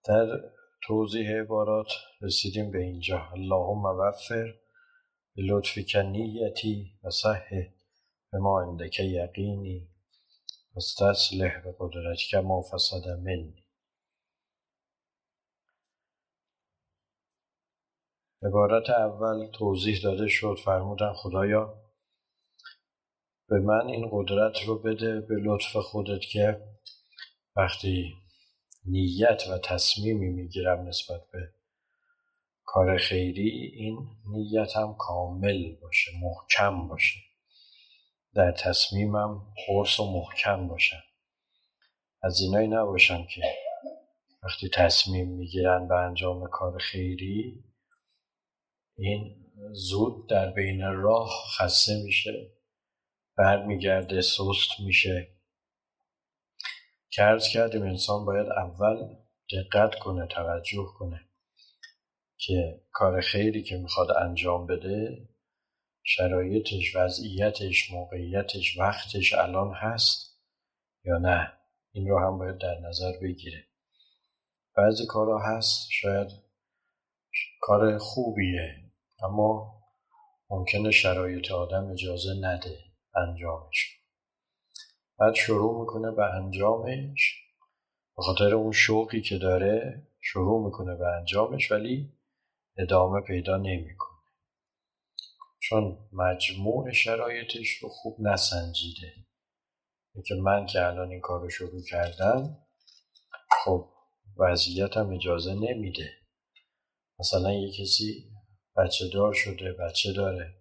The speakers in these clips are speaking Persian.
در توضیح عبارات رسیدیم به اینجا. اللهم وفر بلطفک نیتی و صحح بما عندک یقینی واستصلح بقدرتک ما فسد منی. عبارت اول توضیح داده شد، فرمودن خدایا به من این قدرت رو بده به لطف خودت که وقتی نیت و تصمیمی میگیرم نسبت به کار خیری، این نیتم کامل باشه، محکم باشه، در تصمیمم قرص و محکم باشم. از اینایی نباشم که وقتی تصمیم میگیرن به انجام کار خیری این زود در بین راه خسته میشه، برمیگرده، سست میشه. که عرض کردیم انسان باید اول دقت کنه، توجه کنه که کار خیری که میخواد انجام بده شرایطش، وضعیتش، موقعیتش، وقتش الان هست یا نه. این رو هم باید در نظر بگیره. بعضی کارها هست شاید کار خوبیه اما ممکنه شرایط آدم اجازه نده انجامش. بعد شروع میکنه به انجامش، به خاطر اون شوقی که داره شروع میکنه به انجامش ولی ادامه پیدا نمیکنه، چون مجموع شرایطش رو خوب نسنجیده. که من که الان این کار رو شروع کردم خب وضعیتم اجازه نمیده. مثلا یه کسی بچه دار شده، بچه داره،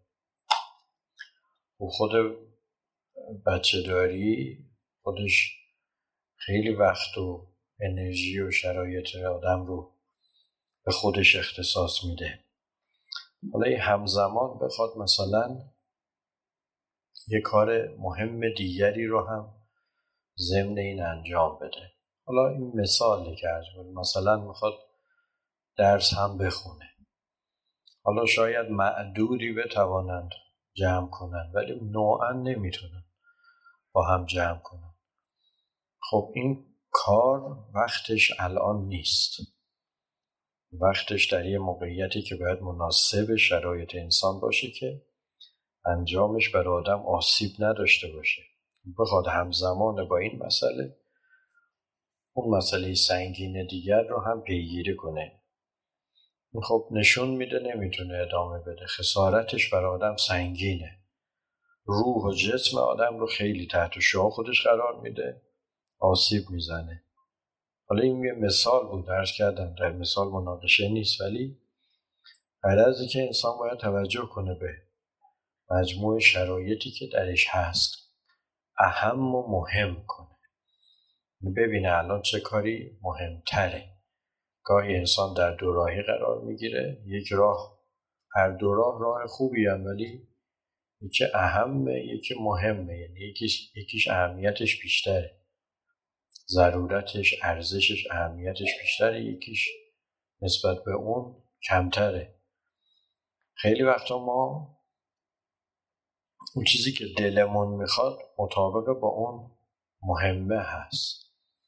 و خود بچه داری خودش خیلی وقت و انرژی و شرایط آدم رو به خودش اختصاص میده. حالا این همزمان بخواد مثلا یه کار مهم دیگری رو هم ضمن این انجام بده. حالا این مثاله که مثلا میخواد درس هم بخونه. حالا شاید معدودی بتوانند جمع کنن ولی نوعا نمیتونن با هم جمع کنن. خب این کار وقتش الان نیست، وقتش در یه موقعیتی که باید مناسب شرایط انسان باشه که انجامش برای آدم آسیب نداشته باشه. بخواد همزمان با این مسئله اون مسئله سنگین دیگر رو هم پیگیری کنه. خب نشون میده نمیتونه ادامه بده، خسارتش برای آدم سنگینه، روح و جسم آدم رو خیلی تحت شعاع خودش قرار میده، آسیب میزنه. حالا این یه مثال بود، درس کردم در مثال مناقشه نیست، ولی غرضی که انسان باید توجه کنه به مجموع شرایطی که درش هست، اهم و مهم کنه، ببینه الان چه کاری مهمتره. گاهی انسان در دو راهی قرار میگیره، یک راه، هر دو راه خوبی هم ولی یکی اهمه یکی مهمه، یعنی یکیش اهمیتش بیشتره، ضرورتش، ارزشش، اهمیتش بیشتره، یکیش نسبت به اون کمتره. خیلی وقتا ما اون چیزی که دلمون میخواد مطابق با اون مهمه هست.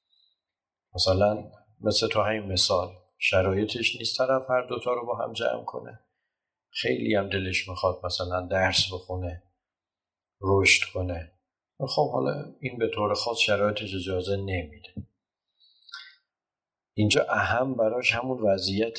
مثل تو همین مثال شرایطش نیست طرف هر دوتا رو با هم جمع کنه، خیلی هم دلش میخواد مثلا درس بخونه، رشد کنه، خب حالا این به طور خاص شرایطش اجازه نمیده. اینجا اهم براش همون وضعیت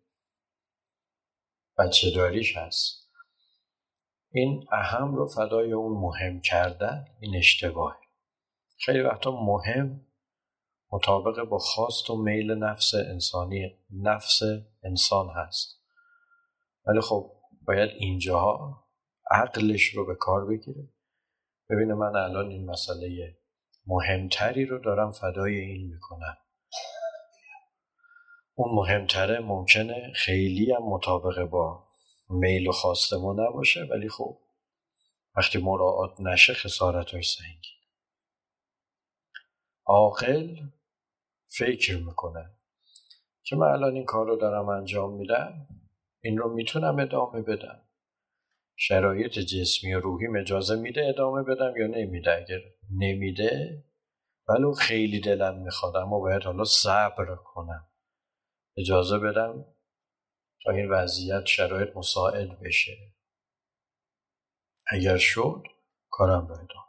بچه داریش هست. این اهم رو فدای اون مهم کردن این اشتباهه. خیلی وقتا مهم مطابق با خواست و میل نفس انسانی، نفس انسان هست، ولی خب باید اینجاها عقلش رو به کار بگیره، ببینه من الان این مسئله مهمتری رو دارم فدای این میکنم. اون مهمتره ممکنه خیلی هم مطابق با میل و خواست ما نباشه، ولی خب وقتی مراعات نشه خسارتش سنگین. عاقل فکر میکنه که من الان این کار رو دارم انجام میدم، این رو میتونم ادامه بدم، شرایط جسمی و روحی اجازه میده ادامه بدم یا نمیده. اگر نمیده ولو خیلی دلم میخواد اما باید حالا صبر کنم، اجازه بدم تا این وضعیت شرایط مساعد بشه. اگر شد کارم رو ادامه.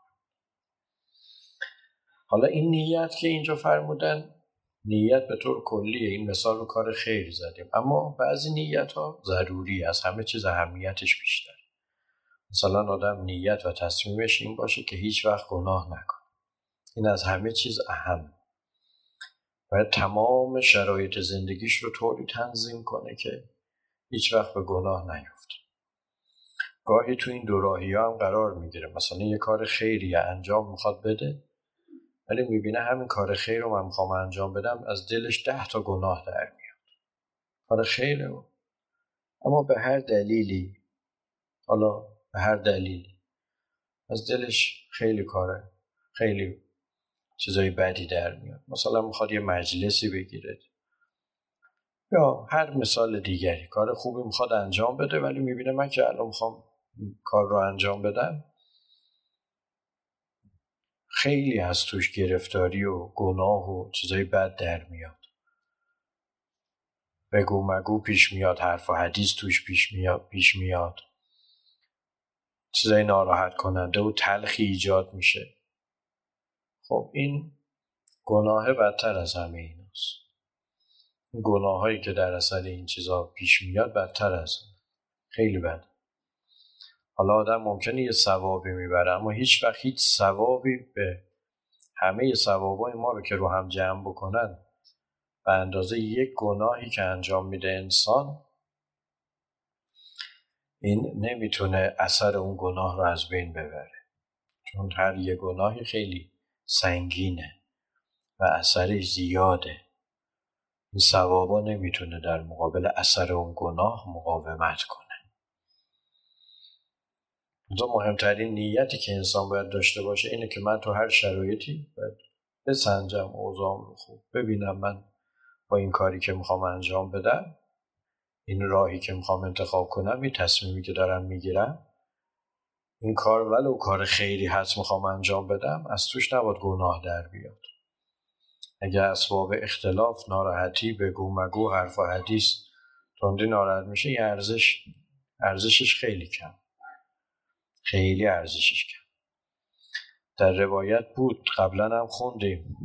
حالا این نیت که اینجا فرمودن، نیت به طور کلیه، این مثال رو کار خیر زدیم، اما بعضی نیت ها ضروری است، همه چیز اهمیتش بیشتر. مثلا آدم نیت و تصمیمش این باشه که هیچ وقت گناه نکنه. این از همه چیز اهم. باید تمام شرایط زندگیش رو طوری تنظیم کنه که هیچ وقت به گناه نیفته. گاهی تو این دوراهی ها هم قرار میگیره، مثلا یه کار خیریه انجام میخواد بده، ولی میبینه همین کار خیر رو من میخوام انجام بدم، از دلش 10 تا گناه در میاد. کار خیره اما به هر دلیلی، حالا به هر دلیلی از دلش خیلی چیزای بدی در میاد. مثلا میخواد یه مجلسی بگیره یا هر مثال دیگری، کار خوبی میخواد انجام بده، ولی میبینه من که الان میخوام کار رو انجام بدم خیلی از توش گرفتاری و گناه و چیزای بد در میاد. بگو مگو پیش میاد، حرف و حدیث توش پیش میاد، چیزای ناراحت کننده و تلخی ایجاد میشه. خب این گناه بدتر از همه ایناست. گناه هایی که در اثر این چیزا پیش میاد بدتر از خیلی بد. حالا آدم ممکنه یه ثوابی میبره، اما هیچ وقت هیچ ثوابی به همه ثوابای ما رو که رو هم جمع بکنن به اندازه یک گناهی که انجام میده انسان، این نمیتونه اثر اون گناه رو از بین ببره، چون هر یک گناهی خیلی سنگینه و اثرش زیاده. این ثوابا نمیتونه در مقابل اثر اون گناه مقاومت کنه. دو مهمترین نیتی که انسان باید داشته باشه اینه که من تو هر شرایطی باید بسنجم اوضاعم رو خوب، ببینم من با این کاری که میخوام انجام بدم، این راهی که میخوام انتخاب کنم، این تصمیمی که دارم میگیرم، این کار ولو کار خیری هست میخوام انجام بدم، از توش نباید گناه در بیاد. اگه اسباب اختلاف، ناراحتی، بگو مگو، حرف و حدیث تندی ناراحت میشه، این ارزشش خیلی کم، خیلی ارزشش کم. در روایت بود، قبلا هم خوندیم،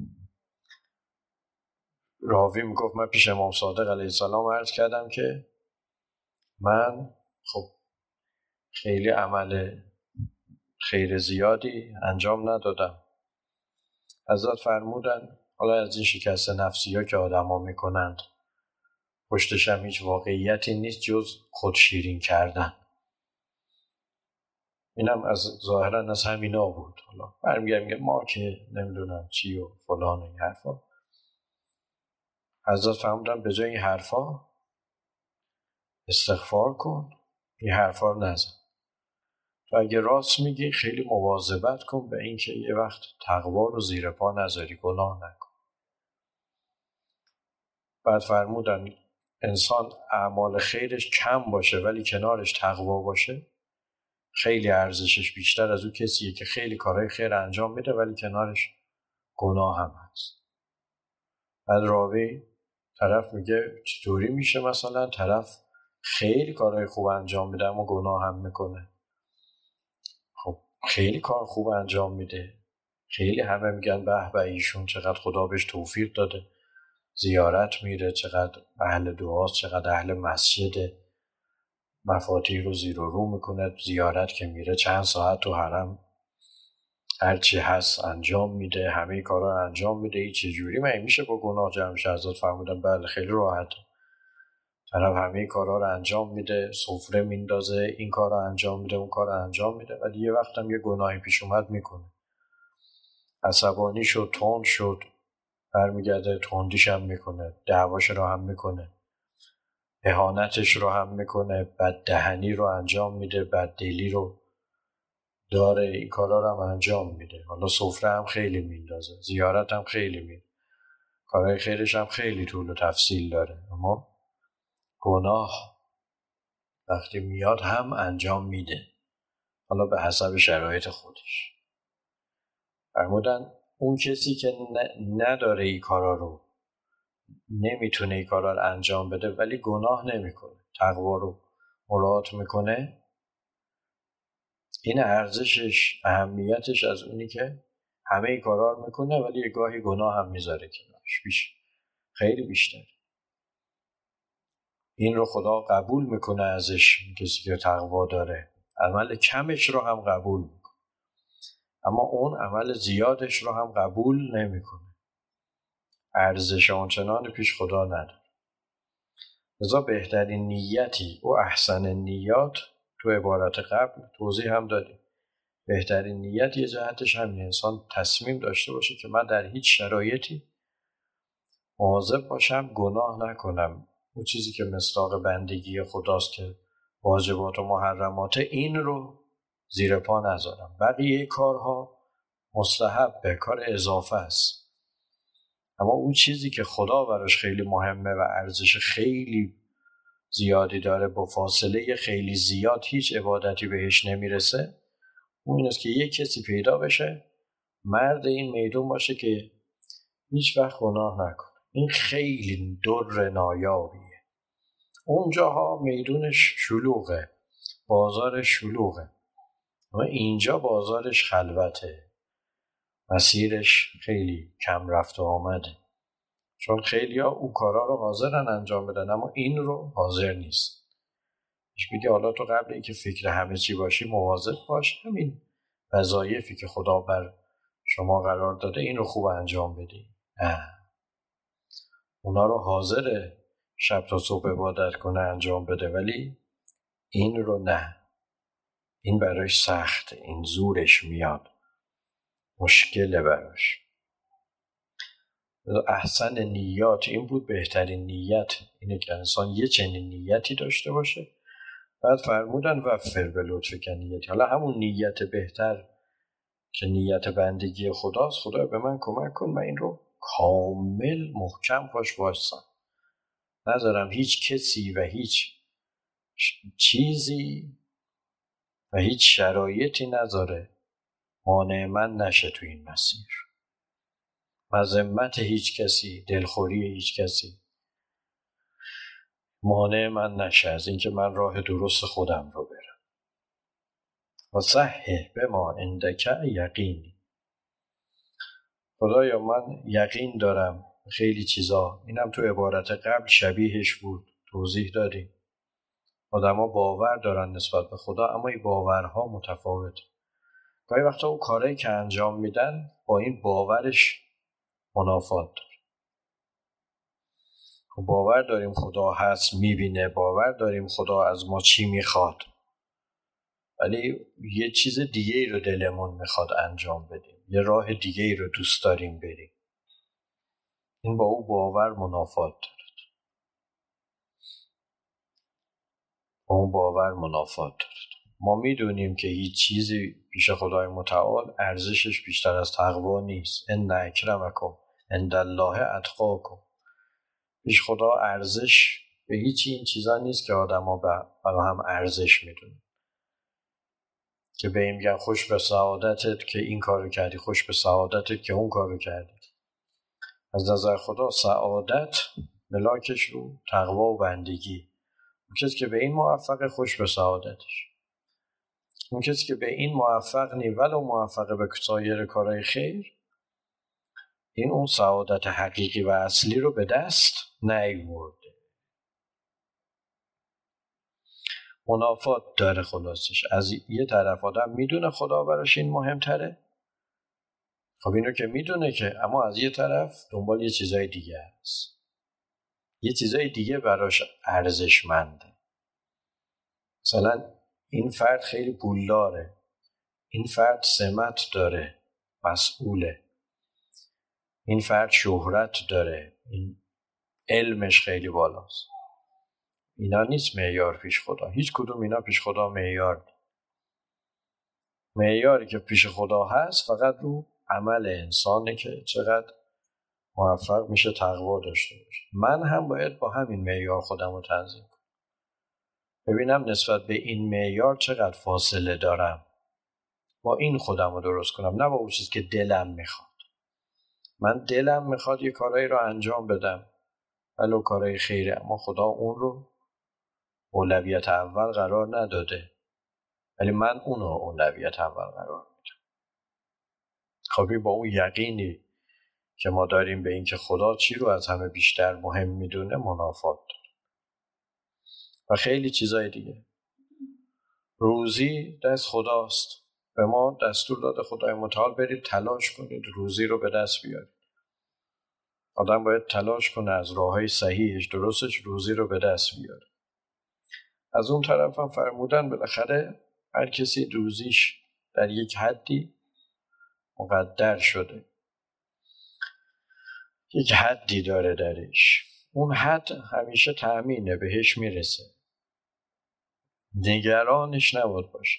راوی میگفت من پیش امام صادق علیه السلام عرض کردم که من خب خیلی عمل خیر زیادی انجام ندادم. حضرت فرمودن حالا از این شکست نفسی ها که آدم ها میکنند پشتش هم هیچ واقعیتی نیست جز خودشیرین کردن. اینم از ظاهرا از همینا بود. حالا برمیگرد میگه ما که نمیدونم چی و فلان و این حرفا. حضرت فرمودن به جای این حرفا استغفار کن، این حرفا رو نزن. تو اگه راست میگی خیلی مواظبت کن به این که یه وقت تقوا رو زیر پا نذاری، گناه نکن. بعد فرمودن انسان اعمال خیرش کم باشه ولی کنارش تقوا باشه، خیلی ارزشش بیشتر از اون کسیه که خیلی کارهای خیر انجام میده ولی کنارش گناه هم هست. بعد راوی طرف میگه چطوری میشه مثلا طرف خیلی کارهای خوب انجام میده اما گناه هم میکنه؟ خب خیلی کار خوب انجام میده، خیلی همه میگن به به ایشون چقدر خدا بهش توفیق داده، زیارت میره، چقدر اهل دعاست، چقدر اهل مسجده، مفاتیح رو زیر و رو میکنه، زیارت که میره چند ساعت تو حرم هرچی هست انجام میده، همه کارا رو انجام میده. این چجوری من میشه با گناه جمع شه؟ حضرت فرمودن بله خیلی راحته. طرف همه کارا رو انجام میده، سفره میندازه، این کار رو انجام میده، اون کار رو انجام میده، ولی یه وقت هم یه گناهی پیش اومد میکنه، عصبانی شد، تند شد، برمیگرده تندیش هم میکنه، دعواش رو هم میکنه، اهانتش رو هم میکنه، بددهنی رو انجام میده، بددلی رو داره، این کارا رو هم انجام میده. حالا سفره هم خیلی میندازه، زیارت هم خیلی میده، کارهای خیرش هم خیلی طول و تفصیل داره، اما گناه وقتی میاد هم انجام میده، حالا به حسب شرایط خودش. فرمودن اون کسی که نداره این کارا رو، نمیتونه این کارا رو انجام بده ولی گناه نمیکنه، تقوا رو مراعات میکنه، این ارزشش، اهمیتش از اونی که همه این کارا رو میکنه ولی گاهی گناه هم میذاره کنارش، خیلی بیشتر. این رو خدا قبول میکنه ازش، کسی که تقوا داره عمل کمش رو هم قبول میکنه، اما اون عمل زیادش رو هم قبول نمیکنه، ارزش آنچنان پیش خدا نداره. لذا بهترین نیتی و احسن نیات تو عبارت قبل توضیح هم دادیم. بهترین نیت یه جهتش همین، انسان تصمیم داشته باشه که من در هیچ شرایطی مواظب باشم گناه نکنم، اون چیزی که مصداق بندگی خداست که واجبات و محرمات، این رو زیر پا نذارم. بقیه کارها مستحبه، کار اضافه است، اما اون چیزی که خدا براش خیلی مهمه و ارزش خیلی زیادی داره، با فاصله خیلی زیاد هیچ عبادتی بهش نمیرسه، اون این است که یک کسی پیدا بشه مرد این میدون باشه که هیچ وقت گناه نکنه. این خیلی در نایابیه. اونجاها میدونش شلوغه، بازارش شلوغه، اما اینجا بازارش خلوته، مسیرش خیلی کم رفت و آمده، چون خیلی ها اون کارا رو حاضرن انجام بدن اما این رو حاضر نیست. میگه حالا تو قبل اینکه فکر همه چی باشی مواظب باش، همین وظایفی که خدا بر شما قرار داده این رو خوب انجام بدی. نه، اونا رو حاضره شب تا صبح عبادت کنه انجام بده ولی این رو نه، این براش سخته، این زورش میاد، مشکله براش. احسن نیات این بود، بهترین نیت اینه که انسان یه چنین نیتی داشته باشه. بعد فرمودن وفر به لطفک نیتی، حالا همون نیت بهتر که نیت بندگی خداست، خدا به من کمک کن من این رو کامل محکم پاش وایسم، نذارم هیچ کسی و هیچ چیزی و هیچ شرایطی نذاره مانع من نشه تو این مسیر، مذمت هیچ کسی، دلخوری هیچ کسی مانع من نشه از اینکه من راه درست خودم رو برم. و صحح بما عندک یقینی، خدایا من یقین دارم خیلی چیزا، اینم تو عبارت قبل شبیهش بود، توضیح دادیم. آدما باور دارن نسبت به خدا اما این باورها متفاوته. گاهی وقتا اون کارهایی که انجام میدن با این باورش منافات داره. باور داریم خدا هست، میبینه، باور داریم خدا از ما چی میخواد، ولی یه چیز دیگه ای رو دلمون میخواد انجام بدیم، یه راه دیگه ای رو دوست داریم بریم، این با اون باور منافات داره، با اون باور منافات داره. ما میدونیم که هیچ چیزی پیش خدای متعال ارزشش بیشتر از تقوا نیست. ان اکرمکم عند الله اتقاکم. پیش خدا ارزش به هیچ این چیزا نیست که آدما برای هم ارزش میدونن، که به این میگن خوش به سعادتت که این کارو کردی، خوش به سعادتت که اون کارو کردی. از نظر خدا سعادت ملاکش رو تقوا و بندگی. اون کسی که به این موفق خوش به سعادتش، اون کسی که به این موفق نی ولو موفق به سایر کارهای خیر، این اون سعادت حقیقی و اصلی رو به دست نیاورده، منافات داره. خلاصش از یه طرف آدم میدونه خدا براش این مهمتره، خب اینو که میدونه که، اما از یه طرف دنبال یه چیزای دیگه هست، یه چیزای دیگه براش ارزشمنده. مثلا این فرد خیلی پولداره، این فرد سمت داره، مسئوله، این فرد شهرت داره، این علمش خیلی بالاست. اینا نیست معیار پیش خدا، هیچ کدوم اینا پیش خدا معیار نیست. معیاری که پیش خدا هست فقط رو عمل انسانه که چقدر موفق میشه تقوا داشته باشه. من هم باید با همین معیار خودم رو تنظیم کنم، ببینم نسبت به این معیار چقدر فاصله دارم، با این خودم رو درست کنم، نه با اون چیزی که دلم میخواد. من دلم میخواد یه کارایی رو انجام بدم، ولو کارهای خیره، اما خدا اون رو اولویت اول قرار نداده، ولی من اون رو اولویت اول قرار میدم. خب با اون یقینی که ما داریم به این که خدا چی رو از همه بیشتر مهم میدونه منافات داره. و خیلی چیزای دیگه. روزی دست خداست. به ما دستور داده خدای متعال برید تلاش کنید روزی رو به دست بیارید. آدم باید تلاش کنه از راههای صحیحش درستش روزی رو به دست بیاره. از اون طرف هم فرمودن بالاخره هر کسی روزیش در یک حدی مقدر شده، یک حدی داره درش، اون حد همیشه تأمینه، بهش میرسه، نگرانش نباید باشه.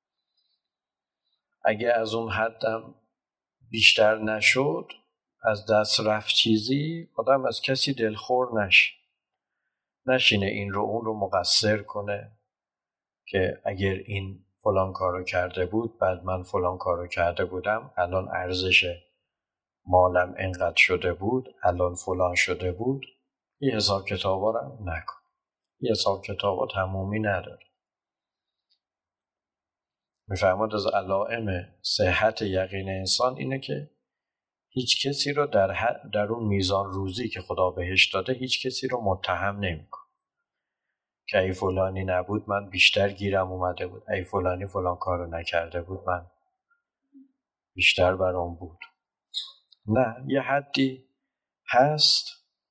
اگه از اون حدم بیشتر نشد، از دست رفت چیزی، آدم از کسی دلخور نشینه این رو اون رو مقصر کنه که اگر این فلان کارو کرده بود بعد من فلان کارو کرده بودم، الان ارزش مالم انقدر شده بود، الان فلان شده بود. این حساب کتابا رو نکن. این حساب کتابا تمومی نداره. میفهمد از علائم صحت یقین انسان اینه که هیچ کسی رو در اون میزان روزی که خدا بهش داده هیچ کسی رو متهم نمی‌کنه که ای فلانی نبود من بیشتر گیرم اومده بود، ای فلانی فلان کارو نکرده بود من بیشتر برام بود. نه، یه حدی هست،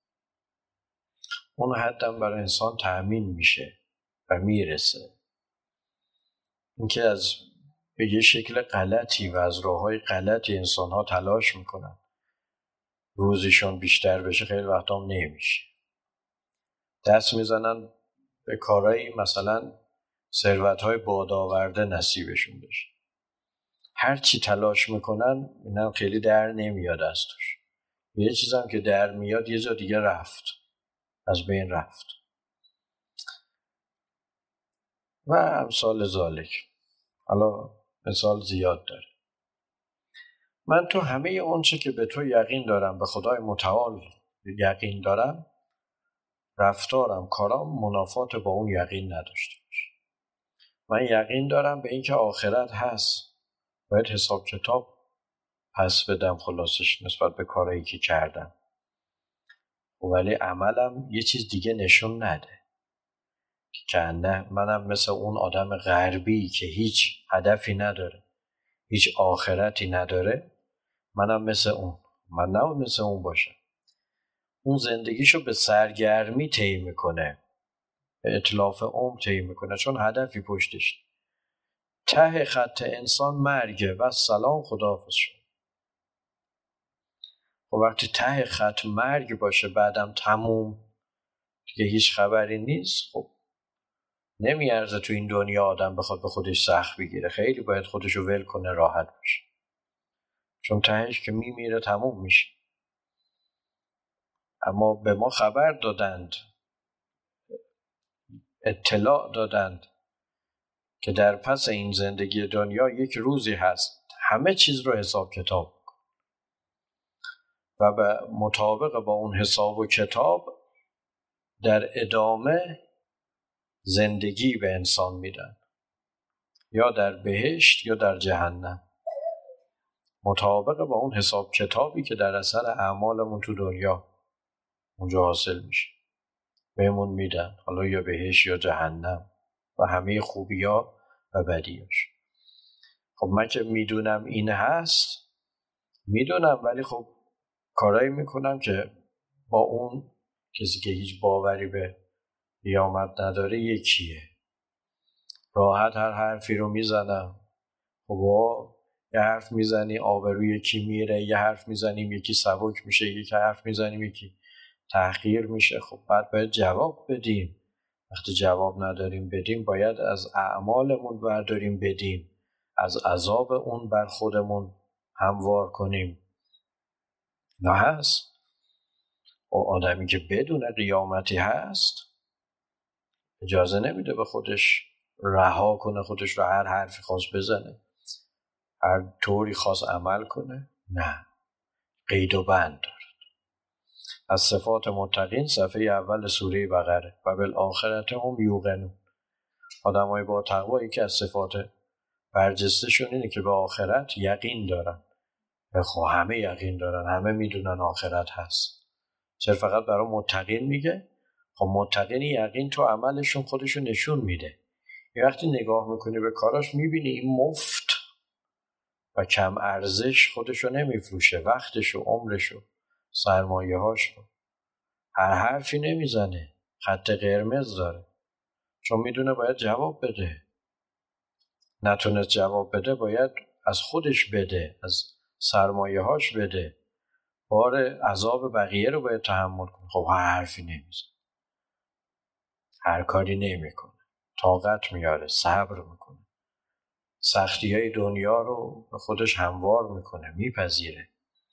اون حدم برای انسان تأمین میشه و میرسه. اینکه به یه شکل غلطی و از راههای غلطی انسان‌ها تلاش میکنن روزیشون بیشتر بشه، خیلی وقتا هم نمیشه. دست میزنن به کارهایی مثلا ثروت‌های بادآورده نصیبشون بشه. هر چی تلاش میکنن اینم خیلی در نمیاد از توش. یه چیزم که در میاد یه جا دیگه رفت، از بین رفت. و امثال ذالک. حالا مثال زیاد داره. من تو همه اون چه که به تو یقین دارم، به خدای متعال یقین دارم، رفتارم کارام منافات با اون یقین نداشته باشه. من یقین دارم به این که آخرت هست، باید حساب کتاب پس بدم خلاصش نسبت به کارهایی که کردم، ولی عملم یه چیز دیگه نشون نده که نه منم مثل اون آدم غربی که هیچ هدفی نداره، هیچ آخرتی نداره، منم مثل اون. من نه مثل اون باشم. اون زندگیشو به سرگرمی طی میکنه، به اتلاف عمر طی میکنه، چون هدفی پشتش. ته خط انسان مرگه و سلام خداحافظ شد. و وقتی ته خط مرگ باشه بعدم تموم دیگه هیچ خبری نیست، خب نمیارزه تو این دنیا آدم بخواد به خودش سخت بگیره. خیلی باید خودشو ول کنه، راحت باشه، چون تهش که میمیره تموم میشه. اما به ما خبر دادند، اطلاع دادند که در پس این زندگی دنیا یک روزی هست همه چیز رو حساب کتاب کن و به مطابق با اون حساب و کتاب در ادامه زندگی به انسان میدن، یا در بهشت یا در جهنم، مطابق با اون حساب کتابی که در اثر اعمالمون تو دنیا اونجا حاصل میشه بهمون میدن، حالا یا بهشت یا جهنم و همه خوبی‌ها و بدیاش. خب من که میدونم این هست، میدونم، ولی خب کارایی میکنم که با اون کسی که هیچ باوری به قیامت نداره یکیه. راحت هر حرفی رو میزنم. خب یه حرف میزنی آبروی یکی میره، یه حرف میزنیم یکی سبک میشه، یکی حرف میزنیم یکی تحقیر میشه. خب بعد باید جواب بدیم. وقتی جواب نداریم بدیم باید از اعمالمون برداریم بدیم، از عذاب اون بر خودمون هموار کنیم. نه هست و آدمی که بدون قیامتی هست اجازه نمیده به خودش رها کنه، خودش رو هر حرفی خواست بزنه، هر طوری خواست عمل کنه. نه، قید و بند داره. از صفات متقین صفحه اول سوره بقره و بالآخرت هم یوقنون. آدمای با تقوا که از صفات برجسته‌شون اینه که به آخرت یقین دارن. خب همه یقین دارن، همه میدونن آخرت هست. چرا فقط برای متقین میگه؟ خب متقین یقین تو عملشون خودشون نشون میده. یه وقتی نگاه میکنی به کاراش میبینی این مفت و کم ارزش خودشو نمیفروشه، وقتشو، عمرشو، سرمایه‌هاشو. هر حرفی نمیزنه، خط قرمز داره، چون میدونه باید جواب بده. نتونست جواب بده باید از خودش بده، از سرمایه‌هاش بده، بار عذاب بقیه رو باید تحمل کنه. خب هر حرفی نمیزنه، هر کاری نمیکنه، طاقت میاره، صبر میکنه، سختی‌های دنیا رو به خودش هموار میکنه، میپذیره.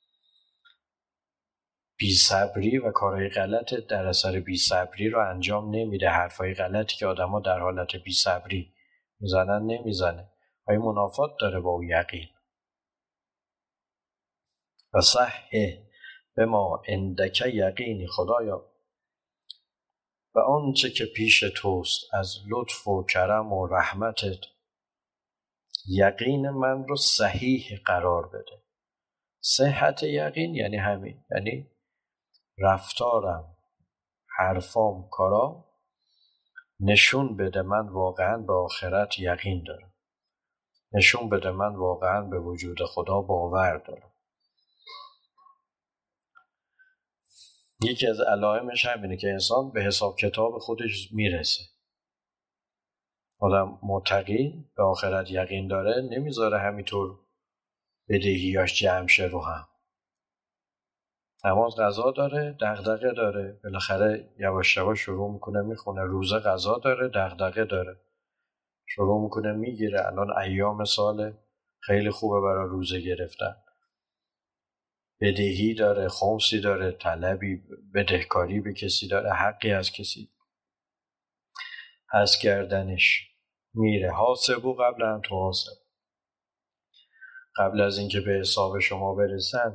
بی‌صبری و کارهای غلط در اثر بی‌صبری رو انجام نمیده. حرفای غلطی که آدما در حالت بی‌صبری میزنن نمیزنه. های منافات داره با اون یقین. و صحه به ما عندک یقینی خدایا، و آنچه که پیش توست از لطف و کرم و رحمتت، یقین من رو صحیح قرار بده. صحت یقین یعنی همین، یعنی رفتارم، حرفام، کارام نشون بده من واقعا به آخرت یقین دارم، نشون بده من واقعا به وجود خدا باور دارم. یکی از علائمش همینه که انسان به حساب کتاب خودش میرسه. آدم متقی به آخرت یقین داره، نمیذاره همینطور بدهیاش جمع شه رو هم. نماز قضا داره، دغدغه داره، بالاخره یواش یواش شروع میکنه میخونه. روزه قضا داره، دغدغه داره، شروع میکنه میگیره. الان ایام ساله، خیلی خوبه برای روزه گرفتن. بدهی داره، خمسی داره، طلبی، بدهکاری به کسی داره، حقی از کسی هست کردنش میره. حاسبو قبل ان تحاسبوا، قبل از اینکه به حساب شما برسن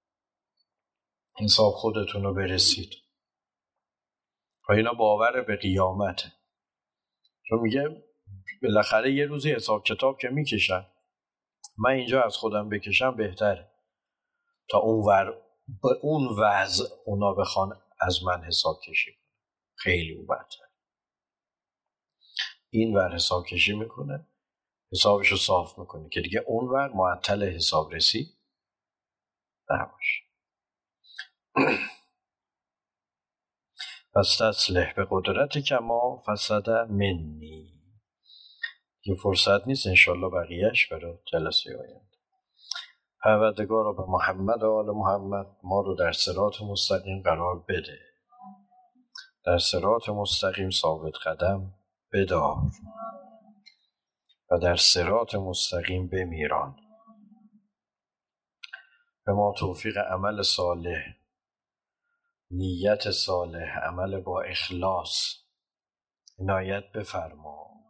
حساب خودتون رو برسید. و اینا باور به قیامته، چون میگه بالاخره یه روزی حساب کتاب که میکشن، من اینجا از خودم بکشم بهتره تا به اون وضع اونا بخوان از من حساب کشی. خیلی اون بدتر. این ور حساب کشی میکنه، حسابشو صاف میکنه که دیگه اون ور معطل حساب رسی نباشه. فاستصلح به قدرت کما فسد منی. یه فرصت نیست، انشالله بقیهش برای جلسه آینده. پروردگارا به محمد و آل محمد ما رو در صراط مستقیم قرار بده، در صراط مستقیم ثابت قدم بدار و در صراط مستقیم بمیران. به ما توفیق عمل صالح، نیت صالح، عمل با اخلاص عنایت بفرما.